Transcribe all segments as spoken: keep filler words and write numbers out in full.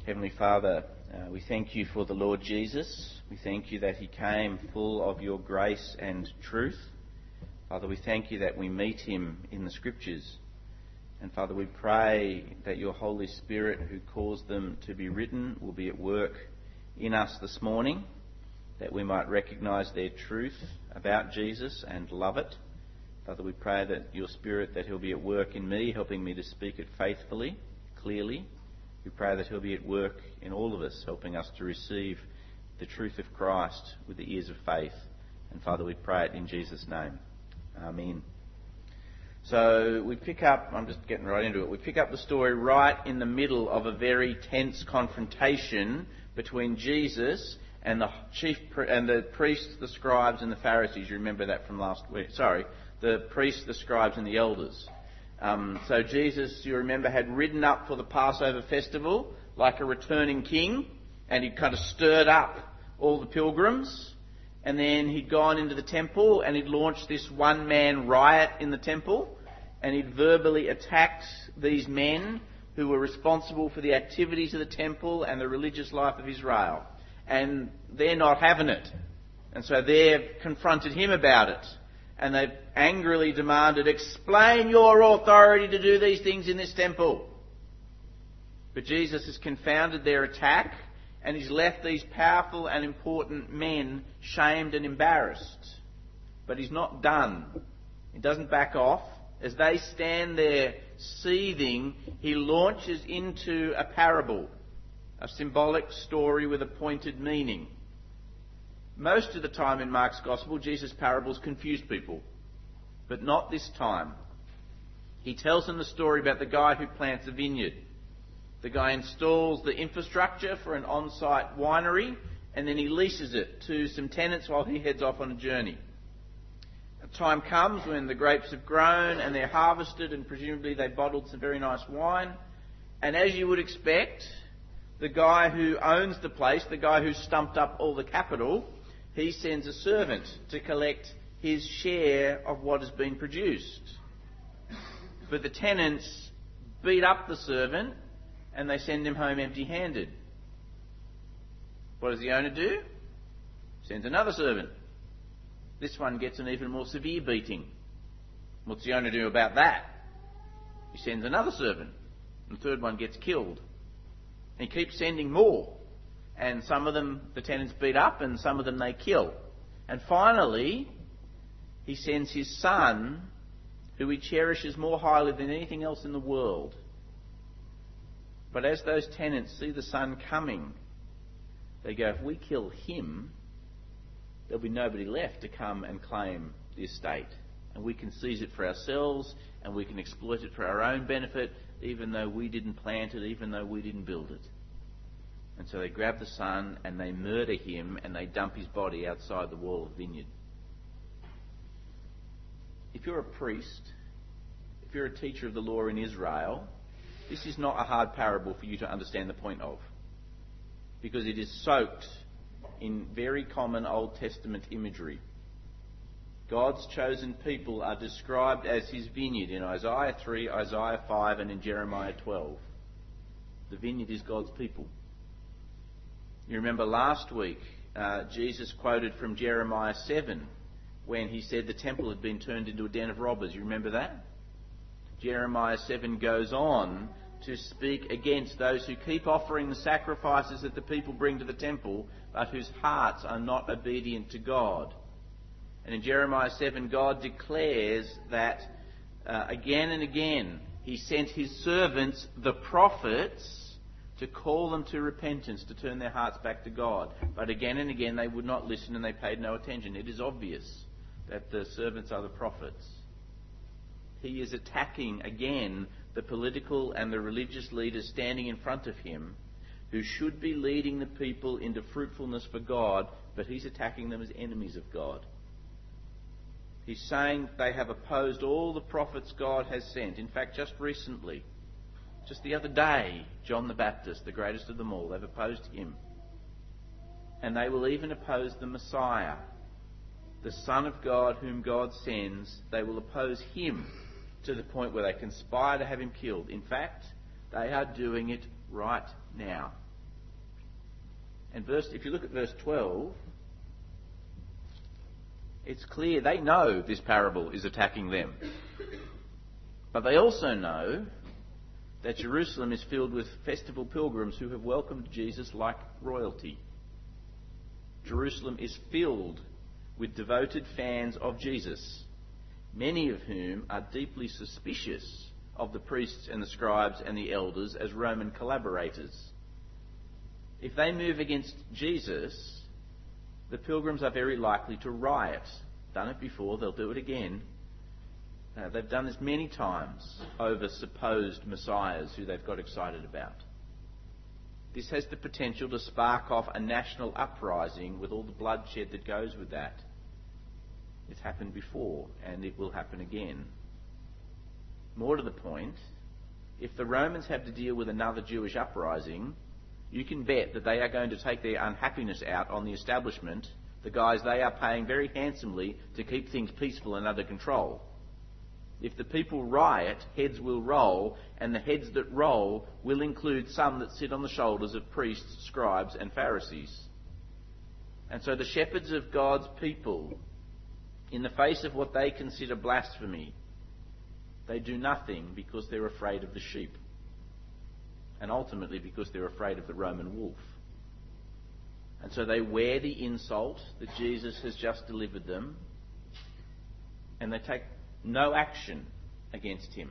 Heavenly Father, uh, we thank you for the Lord Jesus. We thank you that he came full of your grace and truth. Father, we thank you that we meet him in the Scriptures. And Father, we pray that your Holy Spirit, who caused them to be written, will be at work in us this morning, that we might recognise their truth about Jesus and love it. Father, we pray that your Spirit, that he'll be at work in me, helping me to speak it faithfully, clearly. We pray that he'll be at work in all of us, helping us to receive the truth of Christ with the ears of faith. And Father, we pray it in Jesus' name. Amen. So we pick up, I'm just getting right into it, we pick up the story right in the middle of a very tense confrontation between Jesus and the chief and the priests, the scribes and the Pharisees. You remember that from last week. Sorry, the priests, the scribes and the elders. Um, so Jesus, you remember, had ridden up for the Passover festival like a returning king, and he'd kind of stirred up all the pilgrims. And then he'd gone into the temple and he'd launched this one-man riot in the temple, and he'd verbally attacked these men who were responsible for the activities of the temple and the religious life of Israel. And they're not having it. And so they've confronted him about it. And they've angrily demanded, explain your authority to do these things in this temple. But Jesus has confounded their attack, and he's left these powerful and important men shamed and embarrassed. But he's not done. He doesn't back off. As they stand there seething, he launches into a parable, a symbolic story with a pointed meaning. Most of the time in Mark's Gospel, Jesus' parables confuse people. But not this time. He tells them the story about the guy who plants a vineyard. The guy installs the infrastructure for an on-site winery, and then he leases it to some tenants while he heads off on a journey. A time comes when the grapes have grown and they're harvested, and presumably they bottled some very nice wine. And as you would expect, the guy who owns the place, the guy who stumped up all the capital, he sends a servant to collect his share of what has been produced. But the tenants beat up the servant and they send him home empty-handed. What does the owner do? Sends another servant. This one gets an even more severe beating. What's the owner do about that? He sends another servant. And the third one gets killed. And he keeps sending more. And some of them the tenants beat up, and some of them they kill. And finally, he sends his son, who he cherishes more highly than anything else in the world. But as those tenants see the son coming, they go, if we kill him, there'll be nobody left to come and claim the estate. And we can seize it for ourselves, and we can exploit it for our own benefit, even though we didn't plant it, even though we didn't build it. And so they grab the son and they murder him and they dump his body outside the wall of the vineyard. If you're a priest, if you're a teacher of the law in Israel, this is not a hard parable for you to understand the point of, because it is soaked in very common Old Testament imagery. God's chosen people are described as his vineyard in Isaiah three, Isaiah five and in Jeremiah twelve. The vineyard is God's people. You remember last week, uh, Jesus quoted from Jeremiah seven when he said the temple had been turned into a den of robbers. You remember that? Jeremiah seven goes on to speak against those who keep offering the sacrifices that the people bring to the temple, but whose hearts are not obedient to God. And in Jeremiah seven, God declares that uh, again and again he sent his servants, the prophets, to call them to repentance, to turn their hearts back to God. But again and again they would not listen and they paid no attention. It is obvious that the servants are the prophets. He is attacking again the political and the religious leaders standing in front of him, who should be leading the people into fruitfulness for God, but he's attacking them as enemies of God. He's saying they have opposed all the prophets God has sent. In fact, just recently, just the other day, John the Baptist, the greatest of them all, they've opposed him. And they will even oppose the Messiah, the Son of God whom God sends. They will oppose him to the point where they conspire to have him killed. In fact, they are doing it right now. And verse, if you look at verse twelve, it's clear they know this parable is attacking them. But they also know that Jerusalem is filled with festival pilgrims who have welcomed Jesus like royalty. Jerusalem is filled with devoted fans of Jesus, many of whom are deeply suspicious of the priests and the scribes and the elders as Roman collaborators. If they move against Jesus, the pilgrims are very likely to riot. Done it before, they'll do it again. Uh, they've done this many times over supposed messiahs who they've got excited about. This has the potential to spark off a national uprising with all the bloodshed that goes with that. It's happened before, and it will happen again. More to the point, if the Romans have to deal with another Jewish uprising, you can bet that they are going to take their unhappiness out on the establishment, the guys they are paying very handsomely to keep things peaceful and under control. If the people riot, heads will roll, and the heads that roll will include some that sit on the shoulders of priests, scribes, and Pharisees. And so the shepherds of God's people, in the face of what they consider blasphemy, they do nothing because they're afraid of the sheep. And ultimately because they're afraid of the Roman wolf. And so they wear the insult that Jesus has just delivered them, and they take no action against him.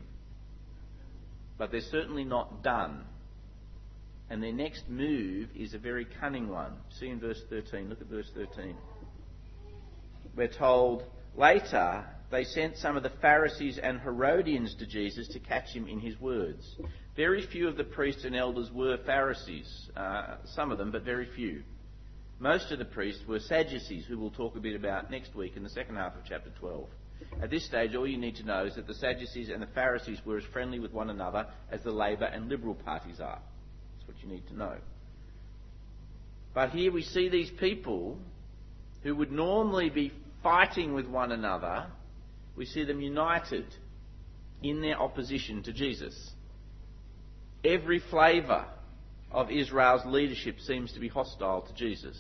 But they're certainly not done. And their next move is a very cunning one. See in verse thirteen. Look at verse thirteen. We're told, later they sent some of the Pharisees and Herodians to Jesus to catch him in his words. Very few of the priests and elders were Pharisees. Uh, some of them, but very few. Most of the priests were Sadducees, who we'll talk a bit about next week in the second half of chapter twelve. At this stage, all you need to know is that the Sadducees and the Pharisees were as friendly with one another as the Labour and Liberal parties are. That's what you need to know. But here we see these people who would normally be fighting with one another. We see them united in their opposition to Jesus. Every flavour of Israel's leadership seems to be hostile to Jesus.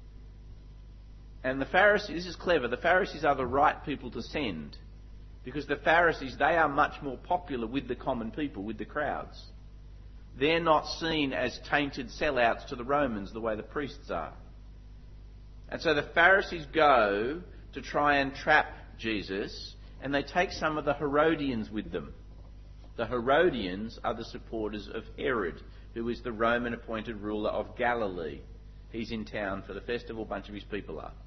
And the Pharisees, this is clever, the Pharisees are the right people to send, because the Pharisees, they are much more popular with the common people, with the crowds. They're not seen as tainted sellouts to the Romans the way the priests are. And so the Pharisees go to try and trap Jesus, and they take some of the Herodians with them. The Herodians are the supporters of Herod, who is the Roman appointed ruler of Galilee. He's in town for the festival, a bunch of his people are.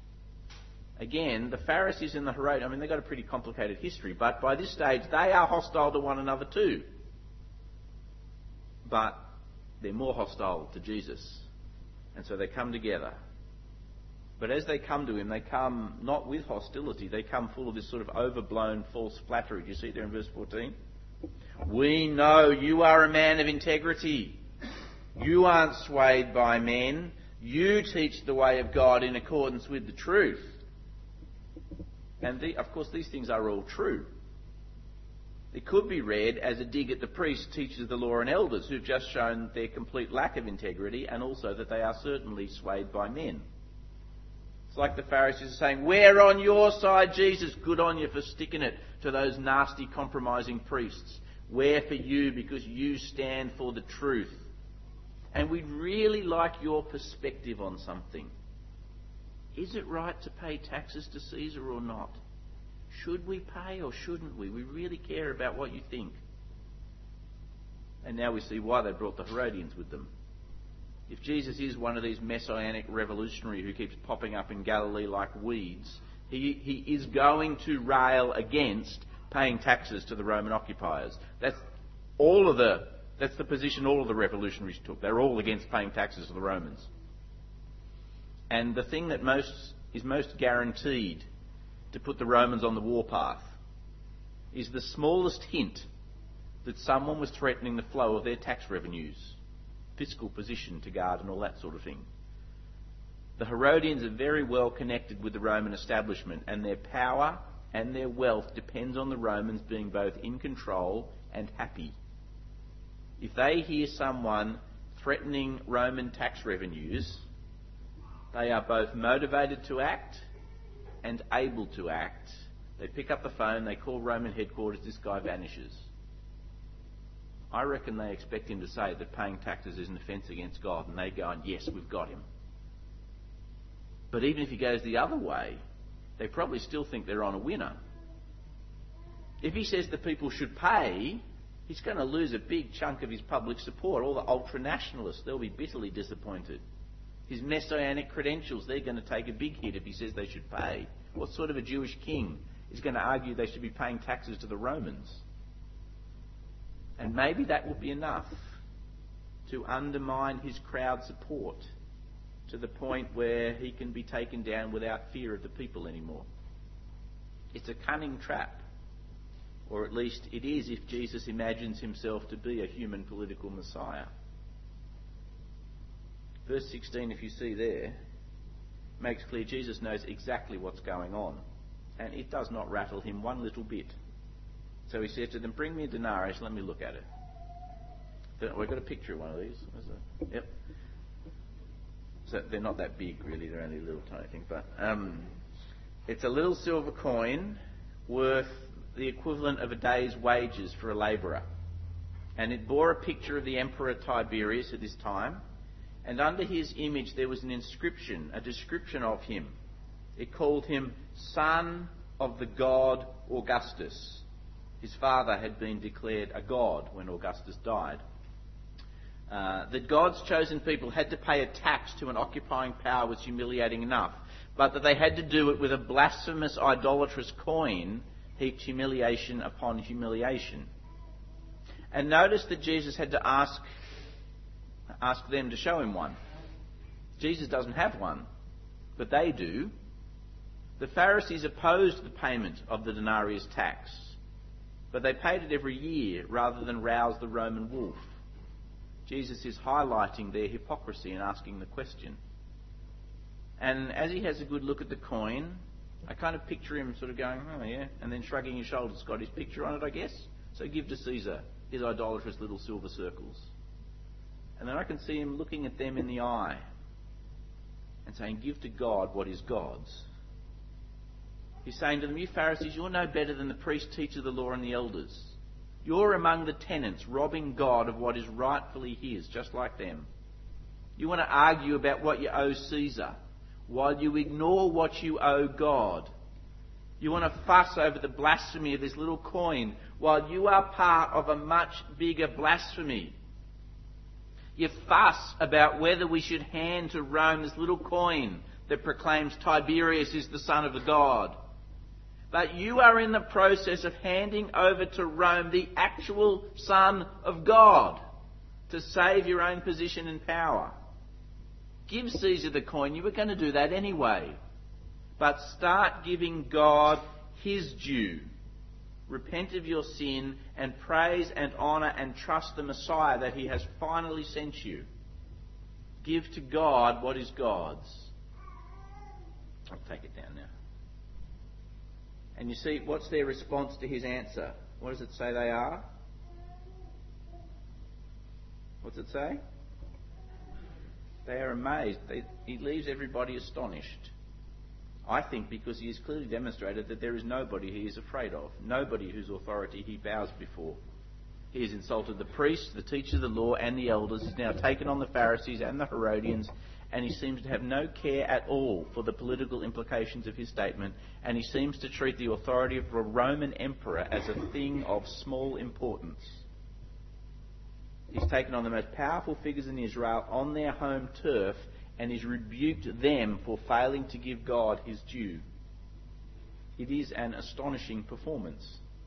Again, the Pharisees and the Herodians, I mean, they've got a pretty complicated history, but by this stage they are hostile to one another too. But they're more hostile to Jesus. And so they come together. But as they come to him, they come not with hostility, they come full of this sort of overblown false flattery. Do you see it there in verse fourteen? We know you are a man of integrity. You aren't swayed by men. You teach the way of God in accordance with the truth. And the, of course, these things are all true. It could be read as a dig at the priests, teachers of the law and elders, who've just shown their complete lack of integrity, and also that they are certainly swayed by men. It's like the Pharisees are saying, we're on your side, Jesus. Good on you for sticking it to those nasty, compromising priests. We're for you because you stand for the truth. And we'd really like your perspective on something. Is it right to pay taxes to Caesar or not? Should we pay or shouldn't we? We really care about what you think. And now we see why they brought the Herodians with them. If Jesus is one of these messianic revolutionaries who keeps popping up in Galilee like weeds, he, he is going to rail against paying taxes to the Roman occupiers. That's all of the that's the position all of the revolutionaries took. They're all against paying taxes to the Romans. And the thing that most is most guaranteed to put the Romans on the warpath is the smallest hint that someone was threatening the flow of their tax revenues, fiscal position to guard and all that sort of thing. The Herodians are very well connected with the Roman establishment, and their power and their wealth depends on the Romans being both in control and happy. If they hear someone threatening Roman tax revenues, they are both motivated to act and able to act. They pick up the phone, they call Roman headquarters, this guy vanishes. I reckon they expect him to say that paying taxes is an offence against God, and they go, and yes, we've got him. But even if he goes the other way, they probably still think they're on a winner. If he says that people should pay, he's going to lose a big chunk of his public support. All the ultra-nationalists, they'll be bitterly disappointed. His messianic credentials, they're going to take a big hit if he says they should pay. What sort of a Jewish king is going to argue they should be paying taxes to the Romans? And maybe that will be enough to undermine his crowd support to the point where he can be taken down without fear of the people anymore. It's a cunning trap. Or at least it is if Jesus imagines himself to be a human political Messiah. Verse sixteen, if you see there, makes clear Jesus knows exactly what's going on. And it does not rattle him one little bit. So he says to them, bring me a denarius, let me look at it. We've got a picture of one of these. Yep. So they're not that big, really. They're only a little tiny thing. But um, it's a little silver coin worth the equivalent of a day's wages for a labourer. And it bore a picture of the Emperor Tiberius at this time. And under his image there was an inscription, a description of him. It called him Son of the God Augustus. His father had been declared a god when Augustus died. Uh, that God's chosen people had to pay a tax to an occupying power was humiliating enough, but that they had to do it with a blasphemous, idolatrous coin heaped humiliation upon humiliation. And notice that Jesus had to ask, ask them to show him one. Jesus doesn't have one, but they do. The Pharisees opposed the payment of the denarius tax, but they paid it every year rather than rouse the Roman wolf. Jesus is highlighting their hypocrisy and asking the question. And as he has a good look at the coin, I kind of picture him sort of going, oh yeah, and then shrugging his shoulders, got his picture on it, I guess. So give to Caesar his idolatrous little silver circles. And then I can see him looking at them in the eye and saying, give to God what is God's. He's saying to them, you Pharisees, you're no better than the priests, teachers of the law, and the elders. You're among the tenants, robbing God of what is rightfully his, just like them. You want to argue about what you owe Caesar, while you ignore what you owe God. You want to fuss over the blasphemy of this little coin, while you are part of a much bigger blasphemy. You fuss about whether we should hand to Rome this little coin that proclaims Tiberius is the son of the God. But you are in the process of handing over to Rome the actual Son of God to save your own position and power. Give Caesar the coin. You were going to do that anyway. But start giving God his due. Repent of your sin and praise and honour and trust the Messiah that he has finally sent you. Give to God what is God's. I'll take it down now. And you see, what's their response to his answer? What does it say they are? What's it say? They are amazed. They, he leaves everybody astonished. I think because he has clearly demonstrated that there is nobody he is afraid of, nobody whose authority he bows before. He has insulted the priests, the teachers of the law, and the elders. He's now taken on the Pharisees and the Herodians, and he seems to have no care at all for the political implications of his statement, and he seems to treat the authority of a Roman emperor as a thing of small importance. He's taken on the most powerful figures in Israel on their home turf, and he's rebuked them for failing to give God his due. It is an astonishing performance.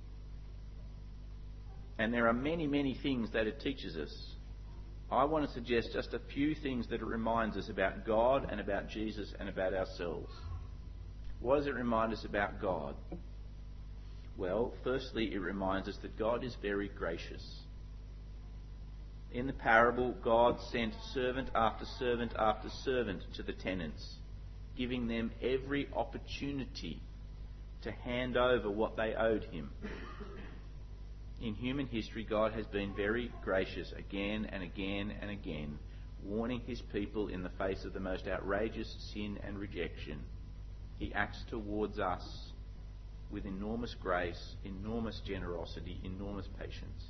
And there are many, many things that it teaches us. I want to suggest just a few things that it reminds us about God and about Jesus and about ourselves. What does it remind us about God? Well, firstly, it reminds us that God is very gracious. In the parable, God sent servant after servant after servant to the tenants, giving them every opportunity to hand over what they owed him. In human history, God has been very gracious again and again and again, warning his people in the face of the most outrageous sin and rejection. He acts towards us with enormous grace, enormous generosity, enormous patience.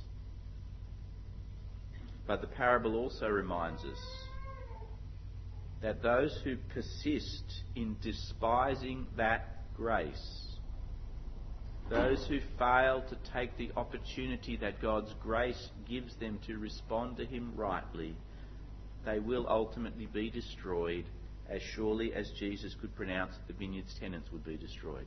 But the parable also reminds us that those who persist in despising that grace, those who fail to take the opportunity that God's grace gives them to respond to him rightly, they will ultimately be destroyed as surely as Jesus could pronounce that the vineyard's tenants would be destroyed.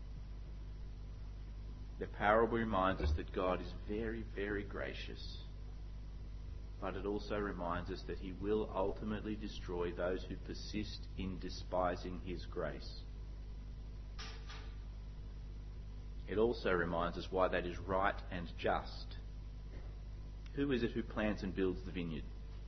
The parable reminds us that God is very, very gracious, but it also reminds us that he will ultimately destroy those who persist in despising his grace. It also reminds us why that is right and just. Who is it who plants and builds the vineyard?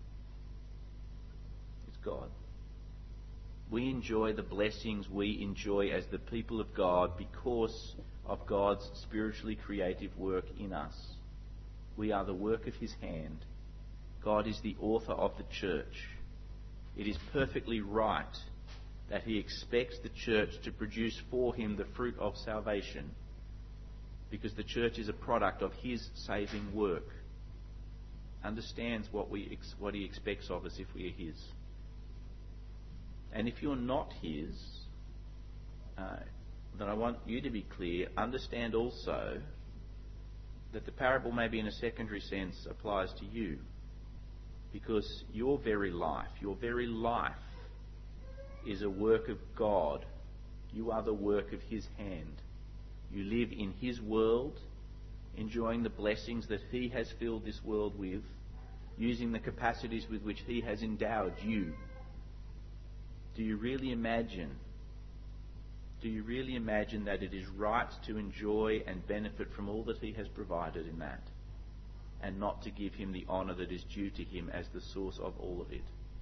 It's God. We enjoy the blessings we enjoy as the people of God because of God's spiritually creative work in us. We are the work of his hand. God is the author of the church. It is perfectly right that he expects the church to produce for him the fruit of salvation, because the church is a product of his saving work. Understands what we ex- what he expects of us if we are his. And if you're not his, uh, then I want you to be clear. Understand also that the parable, maybe in a secondary sense, applies to you, because your very life, your very life is a work of God. You are the work of his hand. You live in his world, enjoying the blessings that he has filled this world with, using the capacities with which he has endowed you. Do you really imagine, do you really imagine that it is right to enjoy and benefit from all that he has provided in that, and not to give him the honour that is due to him as the source of all of it?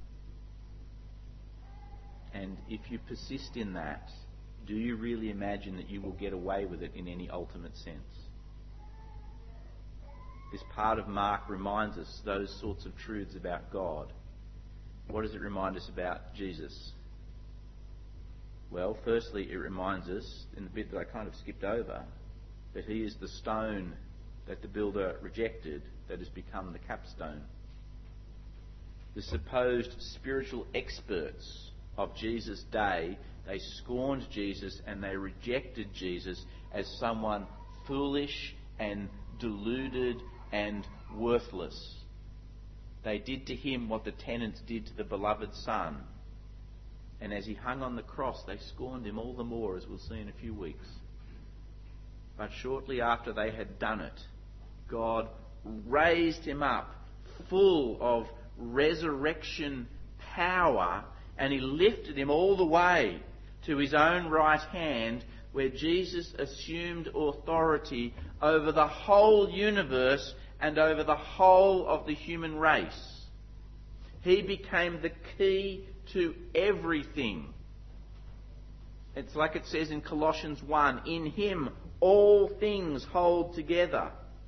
And if you persist in that, do you really imagine that you will get away with it in any ultimate sense? This part of Mark reminds us those sorts of truths about God. What does it remind us about Jesus? Well, firstly, it reminds us, in the bit that I kind of skipped over, that he is the stone that the builder rejected that has become the capstone. The supposed spiritual experts of Jesus' day, they scorned Jesus and they rejected Jesus as someone foolish and deluded and worthless. They did to him what the tenants did to the beloved Son. And as he hung on the cross, they scorned him all the more, as we'll see in a few weeks. But shortly after they had done it, God raised him up full of resurrection power, and he lifted him all the way to his own right hand, where Jesus assumed authority over the whole universe and over the whole of the human race. He became the key to everything. It's like it says in Colossians one, in him all things hold together.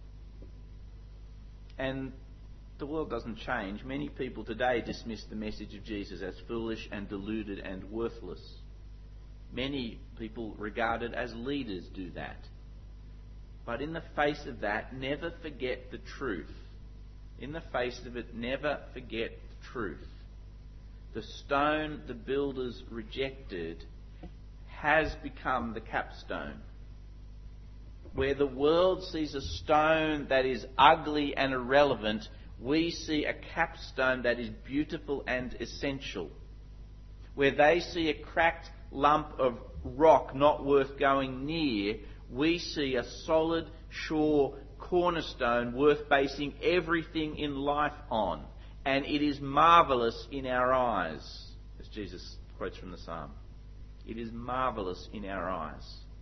And the world doesn't change. Many people today dismiss the message of Jesus as foolish and deluded and worthless. Many people regarded as leaders do that. But in the face of that, never forget the truth. In the face of it, never forget the truth. The stone the builders rejected has become the capstone. Where the world sees a stone that is ugly and irrelevant, we see a capstone that is beautiful and essential. Where they see a cracked lump of rock not worth going near, we see a solid, sure cornerstone worth basing everything in life on. And it is marvellous in our eyes, as Jesus quotes from the Psalm. It is marvellous in our eyes.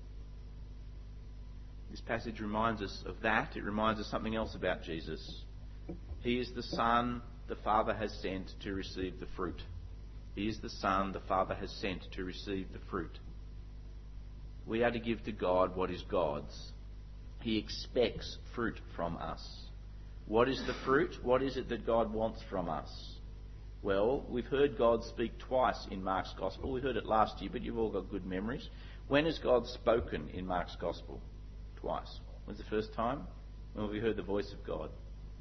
This passage reminds us of that. It reminds us something else about Jesus. He is the Son the Father has sent to receive the fruit. He is the Son the Father has sent to receive the fruit. We are to give to God what is God's. He expects fruit from us. What is the fruit? What is it that God wants from us? Well, we've heard God speak twice in Mark's Gospel. We heard it last year, but you've all got good memories. When has God spoken in Mark's Gospel? Twice. When's the first time? When have we heard the voice of God?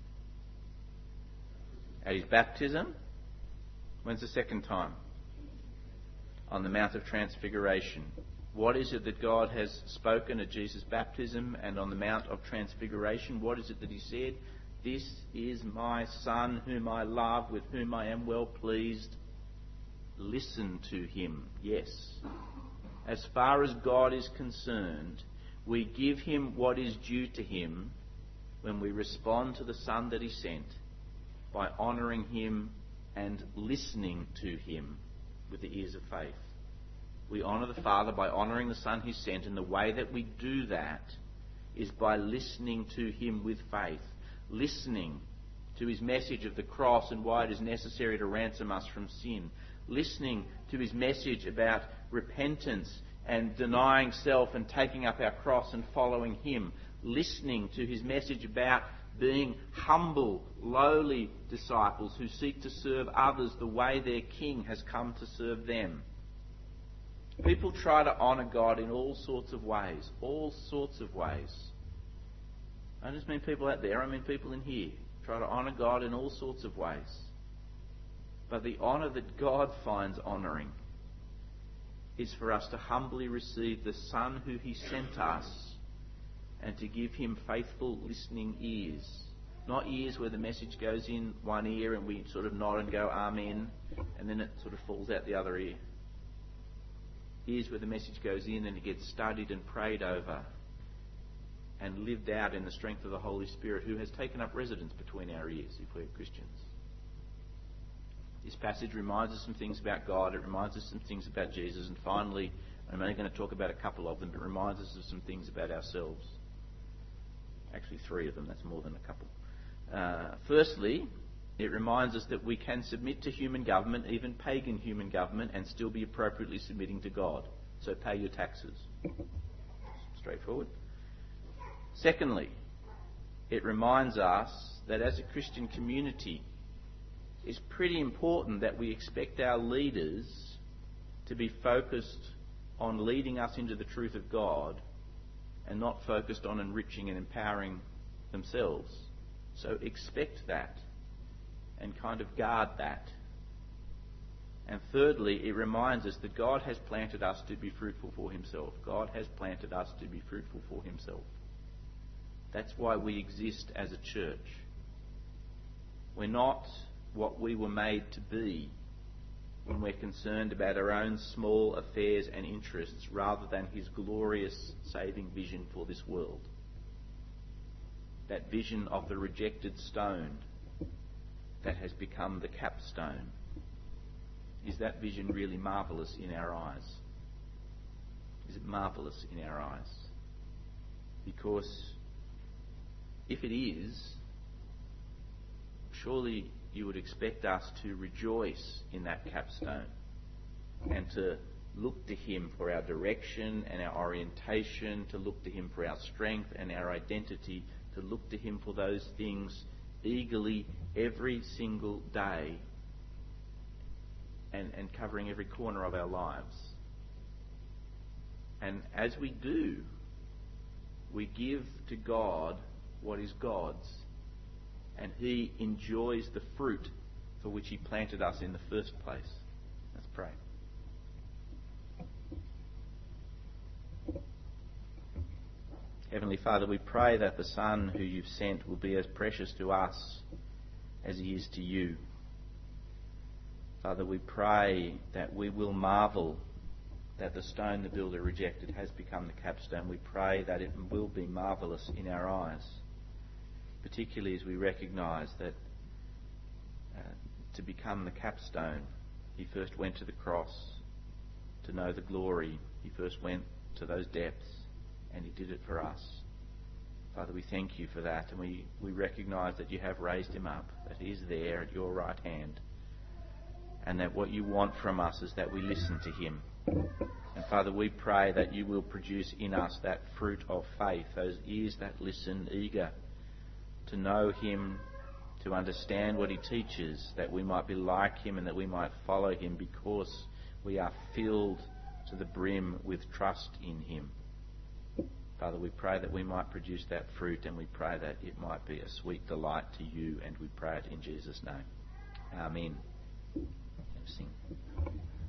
At his baptism. When's the second time? On the Mount of Transfiguration. What is it that God has spoken at Jesus' baptism and on the Mount of Transfiguration? What is it that he said? This is my Son whom I love, with whom I am well pleased. Listen to him. Yes. As far as God is concerned, we give him what is due to him when we respond to the Son that he sent by honouring him and listening to him with the ears of faith. We honour the Father by honouring the Son he sent, and the way that we do that is by listening to him with faith, listening to his message of the cross and why it is necessary to ransom us from sin, listening to his message about repentance and denying self and taking up our cross and following him, listening to his message about being humble, lowly disciples who seek to serve others the way their King has come to serve them. People try to honour God in all sorts of ways, all sorts of ways. I don't just mean people out there, I mean people in here. Try to honour God in all sorts of ways. But the honour that God finds honouring is for us to humbly receive the Son who he sent us and to give him faithful listening ears. Not ears where the message goes in one ear and we sort of nod and go amen, and then it sort of falls out the other ear. Ears where the message goes in and it gets studied and prayed over and lived out in the strength of the Holy Spirit, who has taken up residence between our ears if we're Christians. This passage reminds us some things about God. It reminds us some things about Jesus. And finally, I'm only going to talk about a couple of them, but it reminds us of some things about ourselves. Actually, three of them. That's more than a couple. Uh, firstly, it reminds us that we can submit to human government, even pagan human government, and still be appropriately submitting to God. So pay your taxes. Straightforward. Secondly, it reminds us that as a Christian community, it's pretty important that we expect our leaders to be focused on leading us into the truth of God and not focused on enriching and empowering themselves. So expect that and kind of guard that. And thirdly, it reminds us that God has planted us to be fruitful for himself. God has planted us to be fruitful for himself. That's why we exist as a church. We're not what we were made to be when we're concerned about our own small affairs and interests rather than his glorious saving vision for this world. That vision of the rejected stone that has become the capstone. Is that vision really marvellous in our eyes? Is it marvellous in our eyes? Because if it is, surely you would expect us to rejoice in that capstone and to look to him for our direction and our orientation, to look to him for our strength and our identity, to look to him for those things eagerly every single day and, and covering every corner of our lives. And as we do, we give to God what is God's, and he enjoys the fruit for which he planted us in the first place. Let's pray. Heavenly Father, we pray that the Son who you've sent will be as precious to us as he is to you. Father, we pray that we will marvel that the stone the builder rejected has become the capstone. We pray that it will be marvellous in our eyes, particularly as we recognise that uh, to become the capstone, he first went to the cross to know the glory. He first went to those depths, and he did it for us. Father, we thank you for that, and we, we recognise that you have raised him up, that he is there at your right hand, and that what you want from us is that we listen to him, And Father, we pray that you will produce in us that fruit of faith, those ears that listen, eager to know him, to understand what he teaches, that we might be like him and that we might follow him because we are filled to the brim with trust in him. Father, we pray that we might produce that fruit, and we pray that it might be a sweet delight to you, and we pray it in Jesus' name. Amen. Sing.